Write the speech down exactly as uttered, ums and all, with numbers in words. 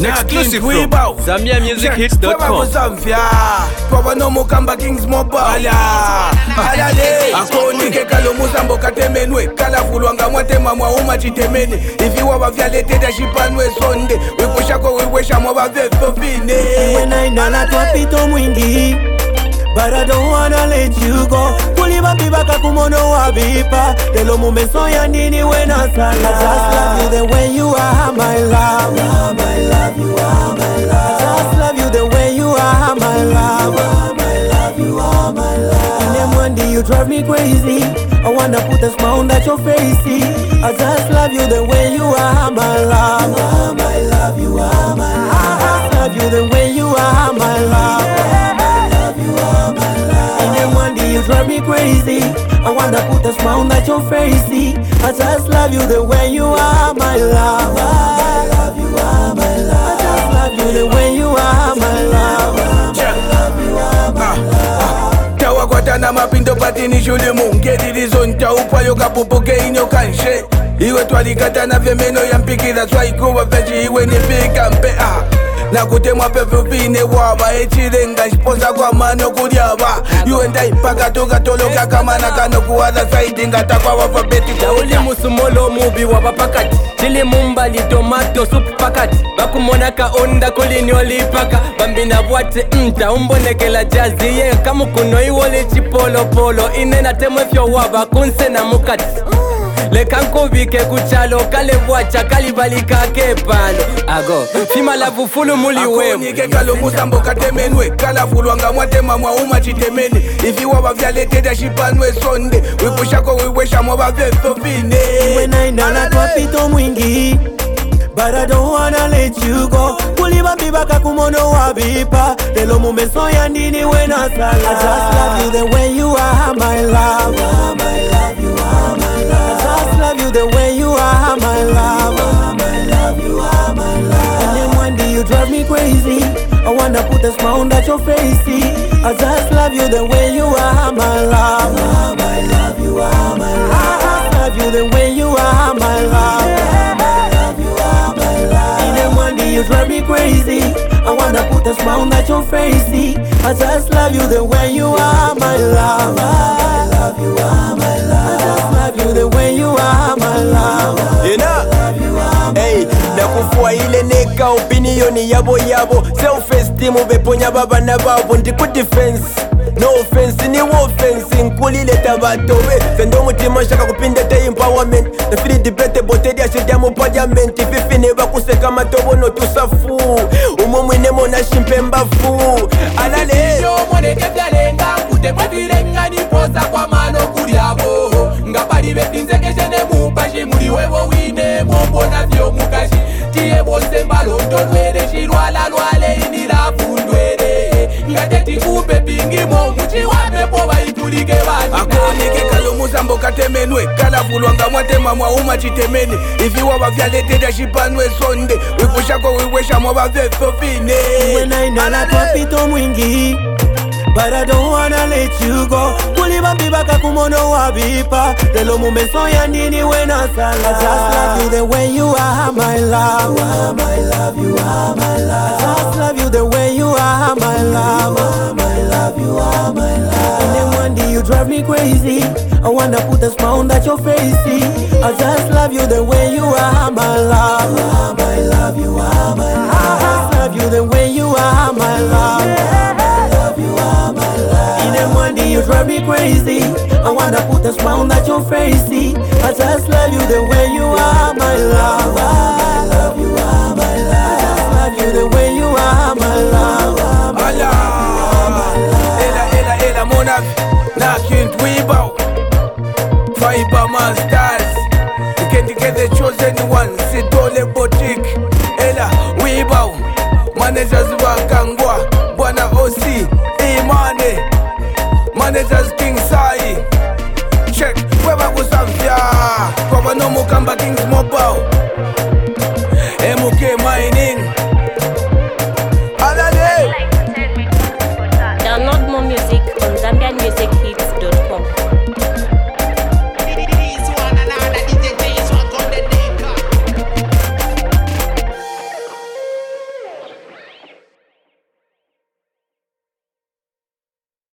Exclusive from Zambia Music Hits dot com. Kwa no mukamba Kings Mobile. Alale akoni ke kalomusa mboka temenwe kala fulwanga mwatema mwa uma chitemene ifi waba vyalete da shipanwe sonde wepusha ko wewesha mwa baveso fine when I nana twapito mwingi but I don't wanna let you go kuliba bibaka kumono wabipa telo mumeso ya nini wena sala just love you the way you are my love my love you are my love just love you the way you are my love my love you are my love and then one day you drive me crazy I wanna put a smile on your face I just love you the way you are my love my love you are my love I just love you the way you are my love you drive me crazy I wanna put a smile on your face I just love you the way you are my love I love you are my love I just love you the way you are my love I love you are my love Tawa kwata na mapindo patini shule mungeri rizonta upa yoka pupuke inyo kanshe Iwe twalikata na vemeno ya mpikira Swaikuwa veji iwe nipika mpe ah na kutemwa pepe vine waba echirenga Shiponza kwa mano kuryaba Yuenda impaka toka toloka kamana kano kuwaza saidi ngata kwa wafabeti Jauli musumolo mubi waba pakati Chili mumbali tomato soup pakati Bakumona ka onda kulini olipaka Bambina wate mta umbonekela jazi Ye kamu kuno iwole chipolo polo Inena temwe fyo waba kunse na mukati Le kanko vike kuchalo kale wacha kalibalika ke palo ago fima la vufulu muli wewe akoni ke kalomusa mboka temenwe kala fulwanga mwatema mwa uma chitemene ifi waba vyalete da shipanwe sonde wepusha ko wewesha mwa baveso fine when I nana twapito mwingi but I don't wanna let you go kuliba bibaka kumono wabipa telo mumeso ya nini wena sala I just love you the way you are my love my love you are my love I just love you the way you are my love my love you are my love and then one day you drive me crazy I wanna put a smile on your face I just love you the way you are my love my love you are my love I just love you the way you are my love you drive me crazy I wanna put a smile on your face I just love you the way you are my love I love you are my love I just love you the way you are my love You know Hey Nakufua ile neka opinioni yabo yabo Self-esteem ubeponya baba na babo Ndiku defense No offense, ni offense Nkulile tabatowe Sendo mutima shaka kupinda te empowerment Nafili debate botedi ya shedia mu parliament Fifi neba kuseka matobo no tusafu Umu mwine mona shimpe mbafu Alale Yo mwone kefyale nga Kute mwefile nga niposa kwa mano kuriabo Nga pari betinze keshene mupashi Muri wewo wine mwobona vyo mukashi Tiye bose mbalo ndolwere Shirwala lwale inira fundwere Nga teti kupe pingi mo Muchi wape poba itulike bani akoni ke kalomusa mboka temenwe kala fulwanga mwatema mwa uma chitemene ifi waba vyalete da shipanwe sonde wepusha ko wewesha mwa baveso fine when I nana twapito mwingi but I don't wanna let you go kuliba bibaka kumono wabipa telo mumeso ya nini wena sala I just love you the way you are my love my love you are my love I just love you the way you are my love my love you are my love and then one day you drive me crazy I wanna put a smile on your face I just love you the way you are my love my love you are my love I just love you the way you are my love you drive me crazy I wanna put a smile on your face I just love you the way you are my love I love you are my love I just love you the way you are my love Ala Ela ela ela mona Nakin Twibow Fiber Masters You can get the chosen one Sitole Boutique Ela Wibow Managers Wakangwa Bwana Osi Imane Managers King Sai Check Weba kusafya Kwa no mukamba Kings Mobile